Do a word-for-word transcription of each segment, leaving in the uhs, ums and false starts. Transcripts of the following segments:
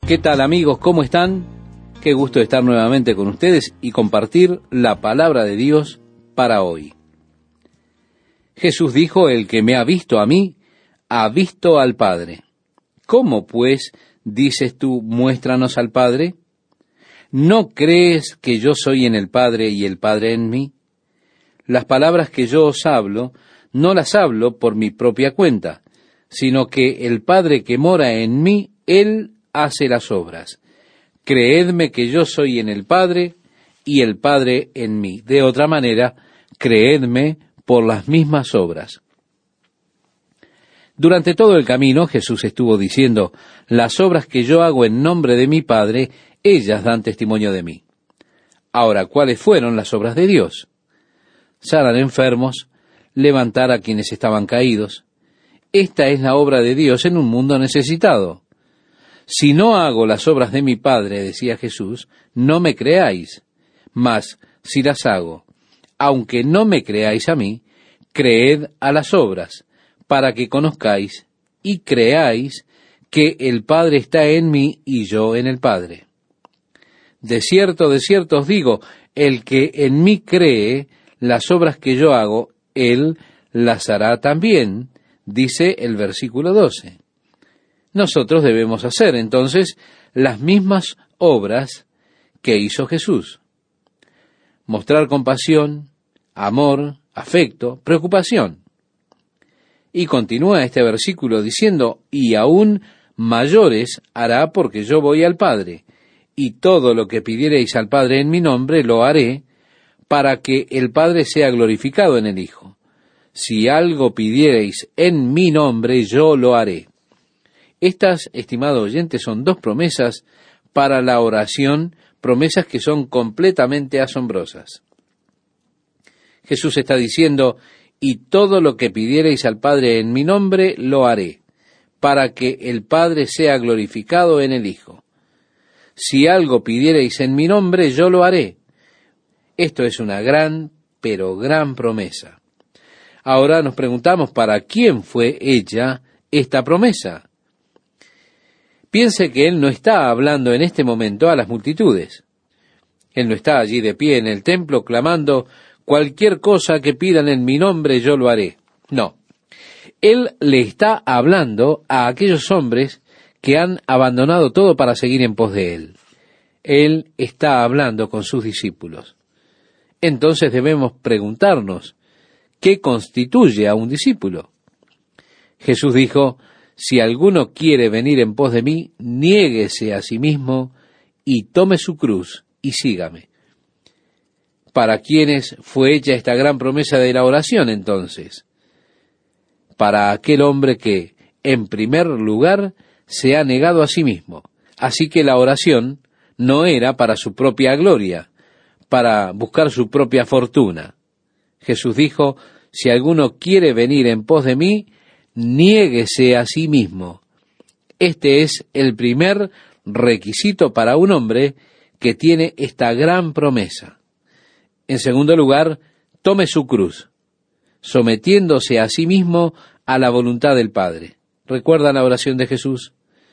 ¿Qué tal, amigos? ¿Cómo están? Qué gusto estar nuevamente con ustedes y compartir la palabra de Dios para hoy. Jesús dijo: el que me ha visto a mí, ha visto al Padre. ¿Cómo, pues, dices tú, muéstranos al Padre? ¿No crees que yo soy en el Padre y el Padre en mí? Las palabras que yo os hablo, no las hablo por mi propia cuenta, sino que el Padre que mora en mí, Él hace las obras. Creedme que yo soy en el Padre y el Padre en mí. De otra manera, creedme por las mismas obras. Durante todo el camino, Jesús estuvo diciendo: las obras que yo hago en nombre de mi Padre, ellas dan testimonio de mí. Ahora, ¿cuáles fueron las obras de Dios? Sanar enfermos, levantar a quienes estaban caídos. Esta es la obra de Dios en un mundo necesitado. Si no hago las obras de mi Padre, decía Jesús, no me creáis. Mas, si las hago, aunque no me creáis a mí, creed a las obras, para que conozcáis y creáis que el Padre está en mí y yo en el Padre. De cierto, de cierto os digo, el que en mí cree, las obras que yo hago, él las hará también, dice el versículo doce. Nosotros debemos hacer, entonces, las mismas obras que hizo Jesús. Mostrar compasión, amor, afecto, preocupación. Y continúa este versículo diciendo: y aún mayores hará, porque yo voy al Padre, y todo lo que pidiereis al Padre en mi nombre lo haré, para que el Padre sea glorificado en el Hijo. Si algo pidiereis en mi nombre, yo lo haré. Estas, estimado oyente, son dos promesas para la oración, promesas que son completamente asombrosas. Jesús está diciendo: y todo lo que pidiereis al Padre en mi nombre, lo haré, para que el Padre sea glorificado en el Hijo. Si algo pidiereis en mi nombre, yo lo haré. Esto es una gran, pero gran promesa. Ahora nos preguntamos, ¿para quién fue hecha esta promesa? Piense que Él no está hablando en este momento a las multitudes. Él no está allí de pie en el templo clamando: cualquier cosa que pidan en mi nombre yo lo haré. No. Él le está hablando a aquellos hombres que han abandonado todo para seguir en pos de Él. Él está hablando con sus discípulos. Entonces debemos preguntarnos: ¿qué constituye a un discípulo? Jesús dijo: si alguno quiere venir en pos de mí, niéguese a sí mismo y tome su cruz y sígame. ¿Para quiénes fue hecha esta gran promesa de la oración entonces? Para aquel hombre que, en primer lugar, se ha negado a sí mismo. Así que la oración no era para su propia gloria, para buscar su propia fortuna. Jesús dijo: si alguno quiere venir en pos de mí, niéguese a sí mismo. Este es el primer requisito para un hombre que tiene esta gran promesa. En segundo lugar, tome su cruz, sometiéndose a sí mismo a la voluntad del Padre. ¿Recuerda la oración de Jesús?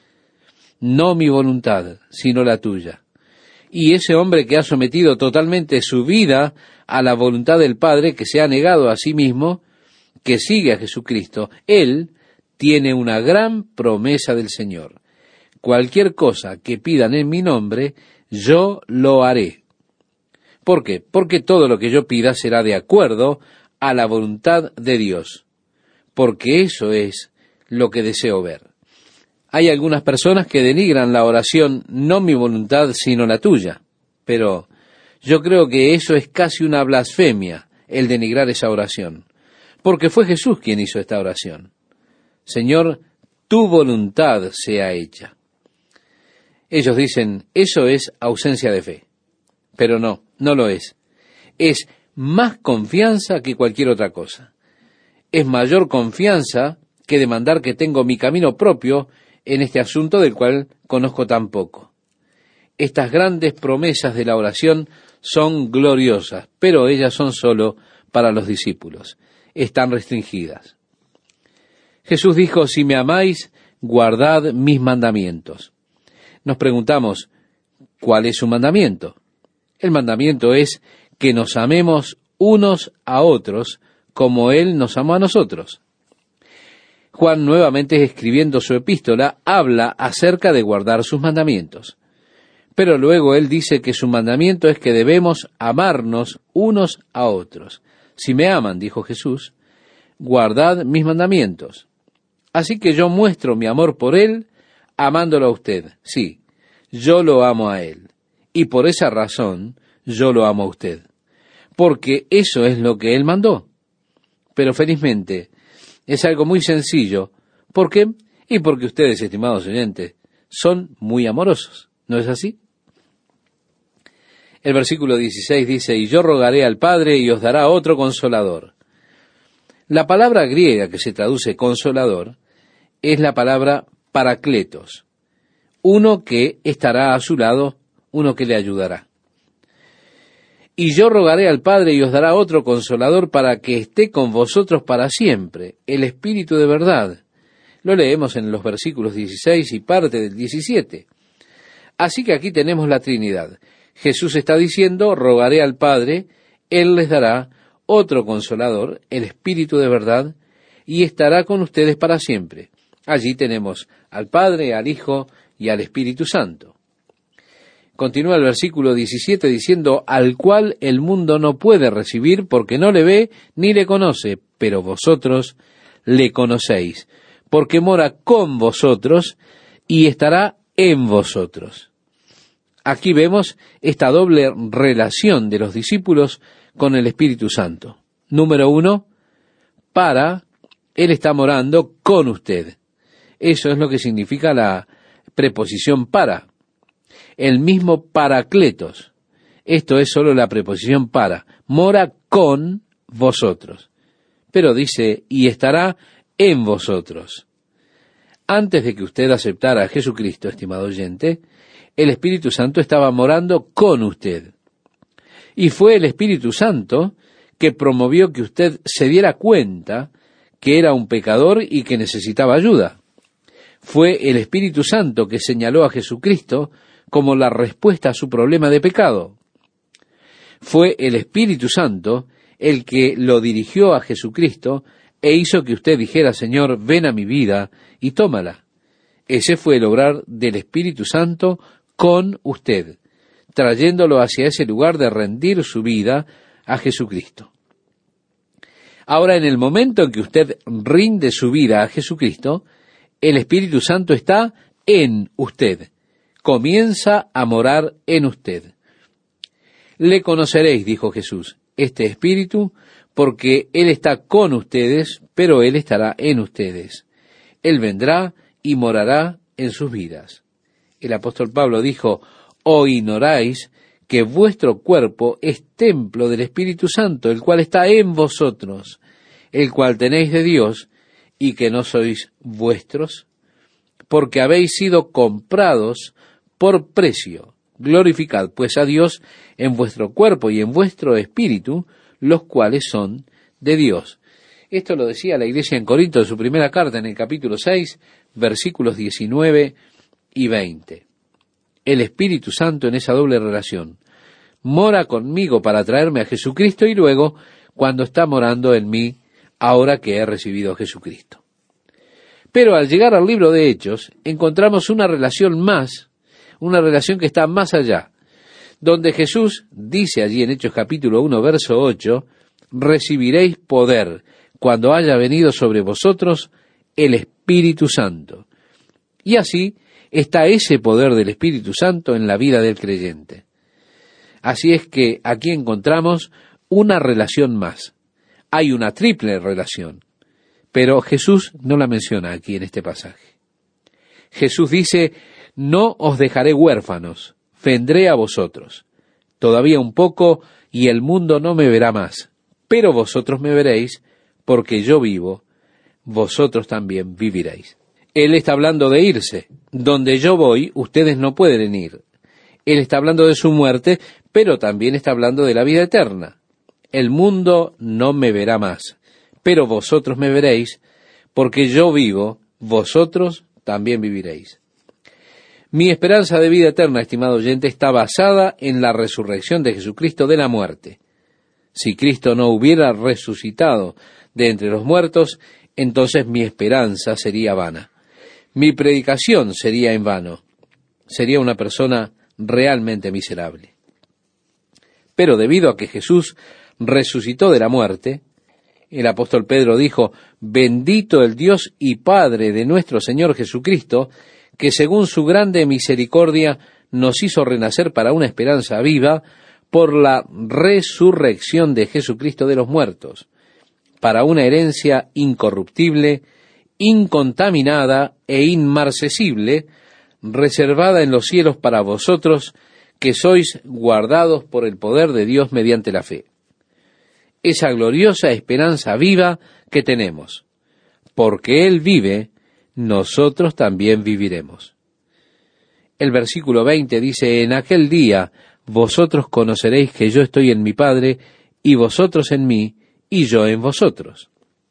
No mi voluntad, sino la tuya. Y ese hombre que ha sometido totalmente su vida a la voluntad del Padre, que se ha negado a sí mismo, que sigue a Jesucristo, él tiene una gran promesa del Señor. Cualquier cosa que pidan en mi nombre, yo lo haré. ¿Por qué? Porque todo lo que yo pida será de acuerdo a la voluntad de Dios, porque eso es lo que deseo ver. Hay algunas personas que denigran la oración: no mi voluntad, sino la tuya. Pero yo creo que eso es casi una blasfemia, el denigrar esa oración. Porque fue Jesús quien hizo esta oración. Señor, tu voluntad sea hecha. Ellos dicen: eso es ausencia de fe. Pero no, no lo es. Es más confianza que cualquier otra cosa. Es mayor confianza que demandar que tengo mi camino propio en este asunto del cual conozco tan poco. Estas grandes promesas de la oración son gloriosas, pero ellas son solo para los discípulos. Están restringidas. Jesús dijo: si me amáis, guardad mis mandamientos. Nos preguntamos, ¿cuál es su mandamiento? El mandamiento es que nos amemos unos a otros como Él nos amó a nosotros. Juan, nuevamente escribiendo su epístola, habla acerca de guardar sus mandamientos. Pero luego él dice que su mandamiento es que debemos amarnos unos a otros. Si me aman, dijo Jesús, guardad mis mandamientos. Así que yo muestro mi amor por Él, amándolo a usted. Sí, yo lo amo a Él. Y por esa razón, yo lo amo a usted. Porque eso es lo que Él mandó. Pero felizmente, es algo muy sencillo. ¿Por qué? Y porque ustedes, estimados oyentes, son muy amorosos. ¿No es así? El versículo dieciséis dice, y yo rogaré al Padre y os dará otro consolador. La palabra griega que se traduce consolador es la palabra paracletos, uno que estará a su lado, uno que le ayudará. Y yo rogaré al Padre y os dará otro consolador para que esté con vosotros para siempre, el Espíritu de verdad. Lo leemos en los versículos dieciséis y parte del diecisiete. Así que aquí tenemos la Trinidad. Jesús está diciendo, rogaré al Padre, Él les dará otro consolador, el Espíritu de verdad, y estará con ustedes para siempre. Allí tenemos al Padre, al Hijo y al Espíritu Santo. Continúa el versículo diecisiete diciendo, al cual el mundo no puede recibir porque no le ve ni le conoce, pero vosotros le conocéis, porque mora con vosotros y estará en vosotros. Aquí vemos esta doble relación de los discípulos con el Espíritu Santo. Número uno, para, Él está morando con usted. Eso es lo que significa la preposición para. El mismo paracletos. Esto es solo la preposición para. Mora con vosotros. Pero dice, y estará en vosotros. Antes de que usted aceptara a Jesucristo, estimado oyente, el Espíritu Santo estaba morando con usted. Y fue el Espíritu Santo que promovió que usted se diera cuenta que era un pecador y que necesitaba ayuda. Fue el Espíritu Santo que señaló a Jesucristo como la respuesta a su problema de pecado. Fue el Espíritu Santo el que lo dirigió a Jesucristo e hizo que usted dijera, Señor, ven a mi vida y tómala. Ese fue el obrar del Espíritu Santo con usted, trayéndolo hacia ese lugar de rendir su vida a Jesucristo. Ahora, en el momento en que usted rinde su vida a Jesucristo, el Espíritu Santo está en usted. Comienza a morar en usted. Le conoceréis, dijo Jesús, este Espíritu, porque Él está con ustedes, pero Él estará en ustedes. Él vendrá y morará en sus vidas. El apóstol Pablo dijo, ¿o ignoráis que vuestro cuerpo es templo del Espíritu Santo, el cual está en vosotros, el cual tenéis de Dios, y que no sois vuestros? Porque habéis sido comprados por precio. Glorificad pues a Dios en vuestro cuerpo y en vuestro espíritu, los cuales son de Dios. Esto lo decía la iglesia en Corinto en su primera carta, en el capítulo seis, versículos diecinueve y veinte. El Espíritu Santo en esa doble relación mora conmigo para traerme a Jesucristo y luego cuando está morando en mí ahora que he recibido a Jesucristo. Pero al llegar al libro de Hechos encontramos una relación más, una relación que está más allá, donde Jesús dice allí en Hechos capítulo uno, verso ocho, recibiréis poder cuando haya venido sobre vosotros el Espíritu Santo. Y así está ese poder del Espíritu Santo en la vida del creyente. Así es que aquí encontramos una relación más. Hay una triple relación, pero Jesús no la menciona aquí en este pasaje. Jesús dice, no os dejaré huérfanos, vendré a vosotros. Todavía un poco y el mundo no me verá más, pero vosotros me veréis, porque yo vivo, vosotros también viviréis. Él está hablando de irse. Donde yo voy, ustedes no pueden ir. Él está hablando de su muerte, pero también está hablando de la vida eterna. El mundo no me verá más, pero vosotros me veréis, porque yo vivo, vosotros también viviréis. Mi esperanza de vida eterna, estimado oyente, está basada en la resurrección de Jesucristo de la muerte. Si Cristo no hubiera resucitado de entre los muertos, entonces mi esperanza sería vana. Mi predicación sería en vano. Sería una persona realmente miserable. Pero debido a que Jesús resucitó de la muerte, el apóstol Pedro dijo, bendito el Dios y Padre de nuestro Señor Jesucristo, que según su grande misericordia nos hizo renacer para una esperanza viva por la resurrección de Jesucristo de los muertos, para una herencia incorruptible, incontaminada e inmarcesible, reservada en los cielos para vosotros, que sois guardados por el poder de Dios mediante la fe. Esa gloriosa esperanza viva que tenemos. Porque Él vive, nosotros también viviremos. El versículo veinte dice, en aquel día vosotros conoceréis que yo estoy en mi Padre, y vosotros en mí, y yo en vosotros.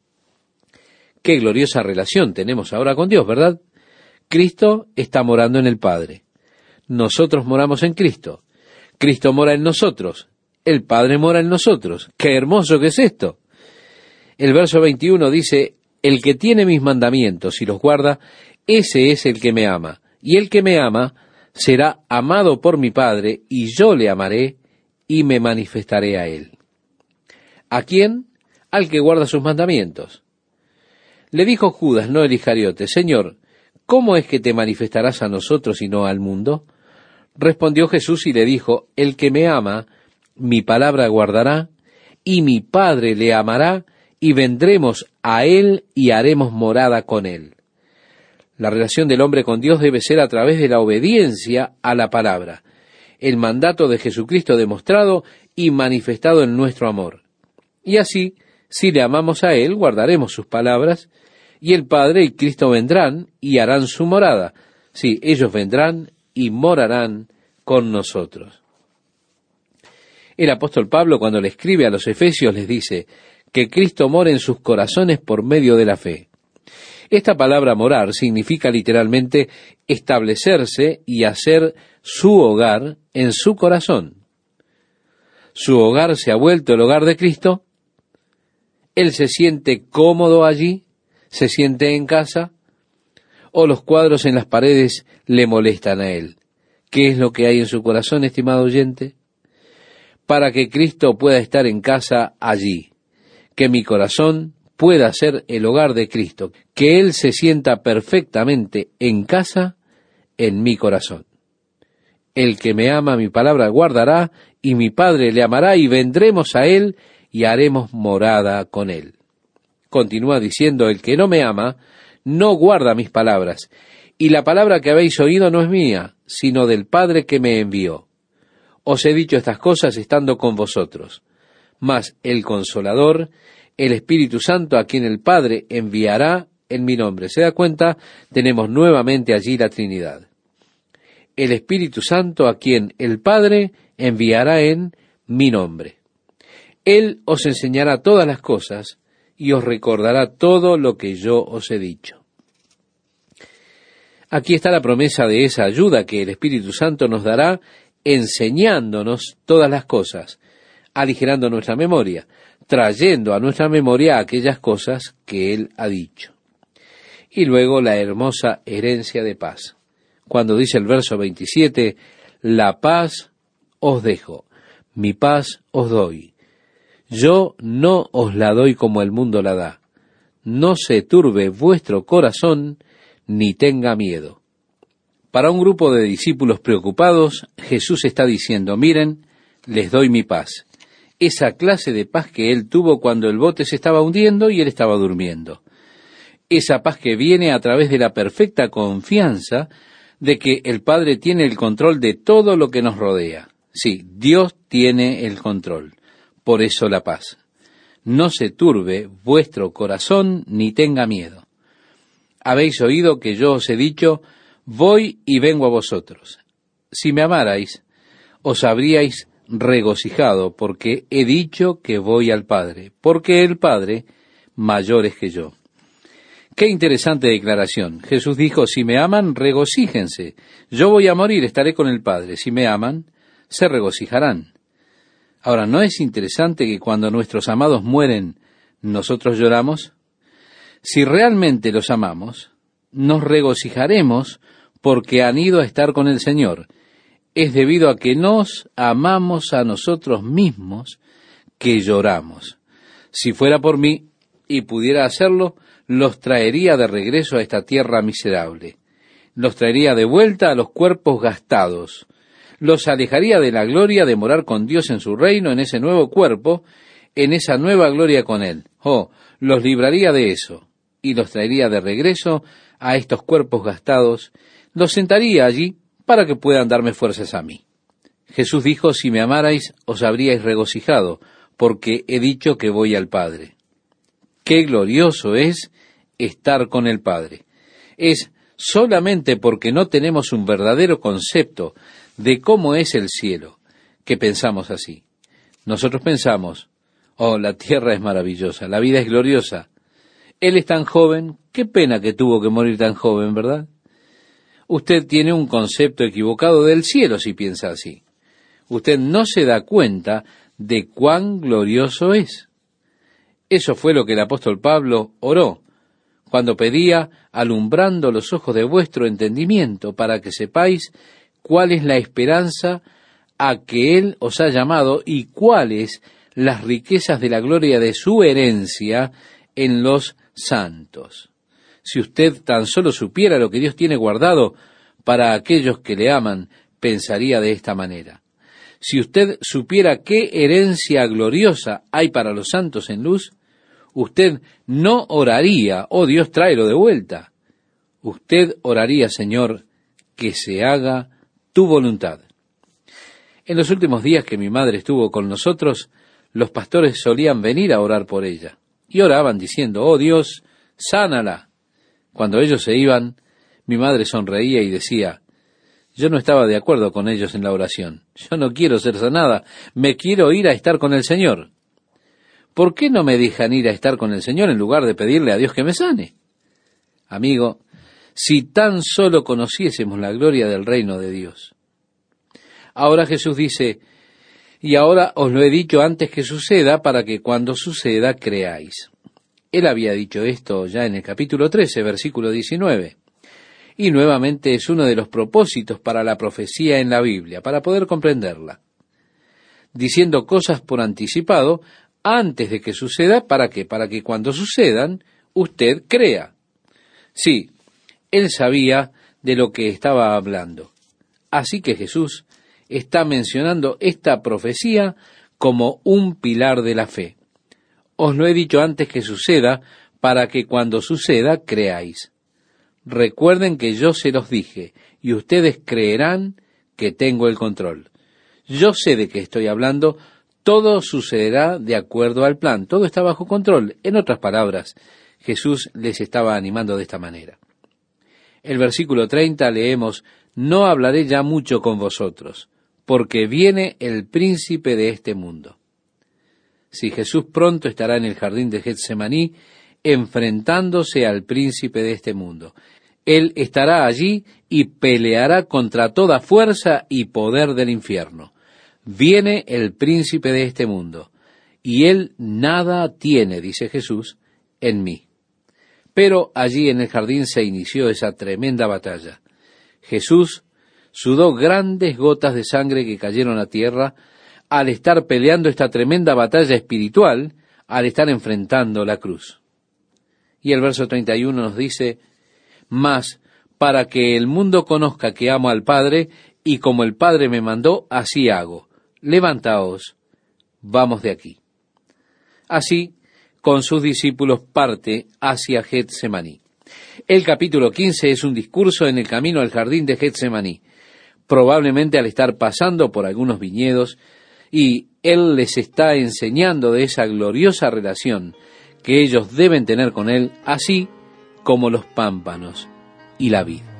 Qué gloriosa relación tenemos ahora con Dios, ¿verdad? Cristo está morando en el Padre. Nosotros moramos en Cristo. Cristo mora en nosotros. El Padre mora en nosotros. ¡Qué hermoso que es esto! El verso veintiuno dice, el que tiene mis mandamientos y los guarda, ese es el que me ama. Y el que me ama será amado por mi Padre, y yo le amaré y me manifestaré a él. ¿A quién? Al que guarda sus mandamientos. Le dijo Judas, no el Iscariote, Señor, ¿cómo es que te manifestarás a nosotros y no al mundo? Respondió Jesús y le dijo, el que me ama, mi palabra guardará, y mi Padre le amará, y vendremos a él y haremos morada con él. La relación del hombre con Dios debe ser a través de la obediencia a la palabra, el mandato de Jesucristo demostrado y manifestado en nuestro amor. Y así, si le amamos a él, guardaremos sus palabras, y el Padre y Cristo vendrán y harán su morada. Sí, ellos vendrán y morarán con nosotros. El apóstol Pablo, cuando le escribe a los Efesios, les dice que Cristo mora en sus corazones por medio de la fe. Esta palabra morar significa literalmente establecerse y hacer su hogar en su corazón. ¿Su hogar se ha vuelto el hogar de Cristo? ¿Él se siente cómodo allí? ¿Se siente en casa? ¿O los cuadros en las paredes le molestan a él? ¿Qué es lo que hay en su corazón, estimado oyente? Para que Cristo pueda estar en casa allí, que mi corazón pueda ser el hogar de Cristo, que Él se sienta perfectamente en casa en mi corazón. El que me ama mi palabra guardará, y mi Padre le amará, y vendremos a Él y haremos morada con Él. Continúa diciendo, el que no me ama, no guarda mis palabras, y la palabra que habéis oído no es mía, sino del Padre que me envió. Os he dicho estas cosas estando con vosotros. Mas el Consolador, el Espíritu Santo, a quien el Padre enviará en mi nombre. ¿Se da cuenta? Tenemos nuevamente allí la Trinidad. El Espíritu Santo, a quien el Padre enviará en mi nombre. Él os enseñará todas las cosas y os recordará todo lo que yo os he dicho. Aquí está la promesa de esa ayuda que el Espíritu Santo nos dará, enseñándonos todas las cosas, aligerando nuestra memoria, trayendo a nuestra memoria aquellas cosas que Él ha dicho. Y luego la hermosa herencia de paz. Cuando dice el verso veintisiete, la paz os dejo, mi paz os doy. Yo no os la doy como el mundo la da. No se turbe vuestro corazón, ni tenga miedo. Para un grupo de discípulos preocupados, Jesús está diciendo, miren, les doy mi paz. Esa clase de paz que Él tuvo cuando el bote se estaba hundiendo y Él estaba durmiendo. Esa paz que viene a través de la perfecta confianza de que el Padre tiene el control de todo lo que nos rodea. Sí, Dios tiene el control. Por eso la paz. No se turbe vuestro corazón ni tenga miedo. Habéis oído que yo os he dicho, voy y vengo a vosotros. Si me amarais, os habríais regocijado, porque he dicho que voy al Padre, porque el Padre mayor es que yo. Qué interesante declaración. Jesús dijo, si me aman, regocíjense. Yo voy a morir, estaré con el Padre. Si me aman, se regocijarán. Ahora, ¿no es interesante que cuando nuestros amados mueren, nosotros lloramos? Si realmente los amamos, nos regocijaremos porque han ido a estar con el Señor. Es debido a que nos amamos a nosotros mismos que lloramos. Si fuera por mí y pudiera hacerlo, los traería de regreso a esta tierra miserable. Los traería de vuelta a los cuerpos gastados. Los alejaría de la gloria de morar con Dios en su reino, en ese nuevo cuerpo, en esa nueva gloria con Él. Oh, los libraría de eso y los traería de regreso a estos cuerpos gastados. Los sentaría allí para que puedan darme fuerzas a mí. Jesús dijo, si me amarais, os habríais regocijado, porque he dicho que voy al Padre. Qué glorioso es estar con el Padre. Es solamente porque no tenemos un verdadero concepto de cómo es el cielo que pensamos así. Nosotros pensamos, oh, la tierra es maravillosa, la vida es gloriosa. Él es tan joven, qué pena que tuvo que morir tan joven, ¿verdad? Usted tiene un concepto equivocado del cielo si piensa así. Usted no se da cuenta de cuán glorioso es. Eso fue lo que el apóstol Pablo oró cuando pedía, alumbrando los ojos de vuestro entendimiento, para que sepáis cuál es la esperanza a que Él os ha llamado y cuáles las riquezas de la gloria de su herencia en los santos. Si usted tan solo supiera lo que Dios tiene guardado para aquellos que le aman, pensaría de esta manera. Si usted supiera qué herencia gloriosa hay para los santos en luz, usted no oraría, oh Dios, tráelo de vuelta. Usted oraría, Señor, que se haga tu voluntad. En los últimos días que mi madre estuvo con nosotros, los pastores solían venir a orar por ella. Y oraban diciendo, oh Dios, sánala. Cuando ellos se iban, mi madre sonreía y decía, yo no estaba de acuerdo con ellos en la oración. Yo no quiero ser sanada, me quiero ir a estar con el Señor. ¿Por qué no me dejan ir a estar con el Señor en lugar de pedirle a Dios que me sane? Amigo, si tan solo conociésemos la gloria del reino de Dios. Ahora Jesús dice, y ahora os lo he dicho antes que suceda, para que cuando suceda creáis. Él había dicho esto ya en el capítulo trece, versículo diecinueve. Y nuevamente es uno de los propósitos para la profecía en la Biblia, para poder comprenderla. Diciendo cosas por anticipado, antes de que suceda, ¿para qué? Para que cuando sucedan, usted crea. Sí, él sabía de lo que estaba hablando. Así que Jesús está mencionando esta profecía como un pilar de la fe. Os lo he dicho antes que suceda, para que cuando suceda, creáis. Recuerden que yo se los dije, y ustedes creerán que tengo el control. Yo sé de qué estoy hablando, todo sucederá de acuerdo al plan, todo está bajo control. En otras palabras, Jesús les estaba animando de esta manera. El versículo treinta leemos, no hablaré ya mucho con vosotros, porque viene el príncipe de este mundo. Si Jesús pronto estará en el jardín de Getsemaní, enfrentándose al príncipe de este mundo. Él estará allí y peleará contra toda fuerza y poder del infierno. Viene el príncipe de este mundo, y él nada tiene, dice Jesús, en mí. Pero allí en el jardín se inició esa tremenda batalla. Jesús sudó grandes gotas de sangre que cayeron a tierra al estar peleando esta tremenda batalla espiritual, al estar enfrentando la cruz. Y el verso treinta y uno nos dice, mas para que el mundo conozca que amo al Padre, y como el Padre me mandó, así hago. Levantaos, vamos de aquí. Así, con sus discípulos parte hacia Getsemaní. El capítulo quince es un discurso en el camino al jardín de Getsemaní, probablemente al estar pasando por algunos viñedos, y Él les está enseñando de esa gloriosa relación que ellos deben tener con Él, así como los pámpanos y la vid.